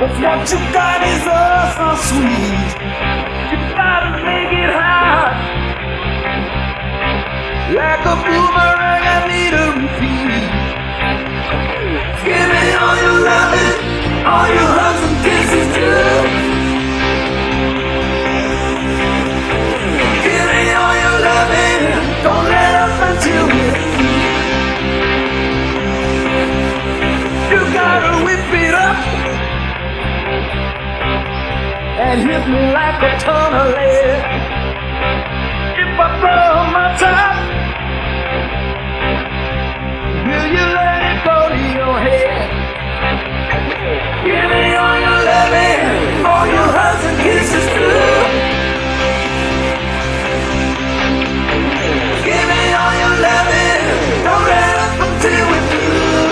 'Cause what you got is oh so sweet. You gotta make it hot. Like a boomerang, I need a repeat. Give me all your loving, all your hugs and kisses too. Give me all your loving, don't let up until we're through. You gotta whip it up and hit me like a ton of lead. If I blow my top, will you let it go to your head? Give me all your loving, all your hugs and kisses too. Give me all your loving, don't let up until we're through.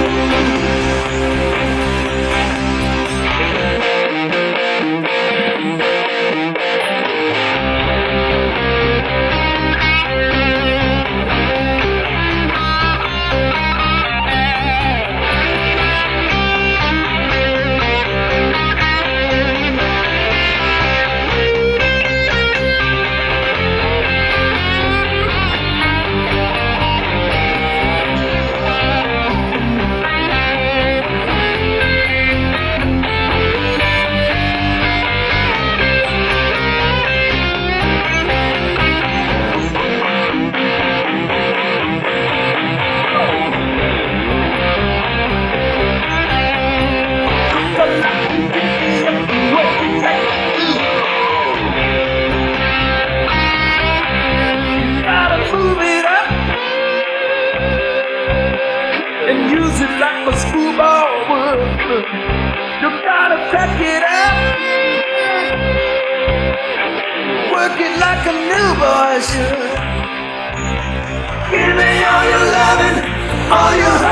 Use it like a screwball would. You gotta crack it up, work it like a new boy should. Give me all your loving, all your